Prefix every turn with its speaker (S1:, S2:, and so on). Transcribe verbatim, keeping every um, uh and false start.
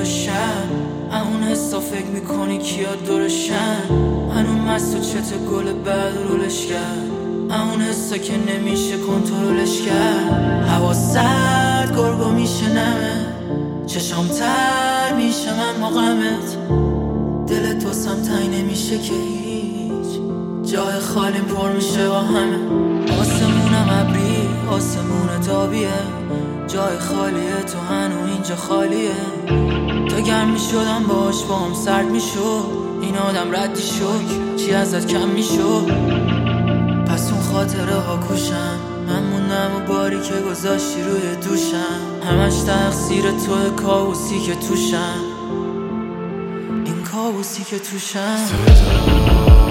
S1: شهر. اون حسا فکر میکنی کیا دورشن، هنو مست و چت گل بعد رولش کرد. اون حسا که نمیشه کنترلش کرد. هوا سرد گرگو میشه نمه، چشام تر میشه من مقامت. دلت واسم تنگ نمیشه که هیچ، جای خالیم پر میشه با همه. آسمونم ابری آسمون تابیه، جای خالیه تو هنو اینجا خالیه. تا گرم میشدم باش با هم سرد میشد، این آدم ردی شد چی ازت کم میشد. پس اون خاطره ها کوشم، من موندم و باری که گذاشتی روی دوشم. همش تقصیر توه، کابوسی که توشم، این کابوسی که توشم.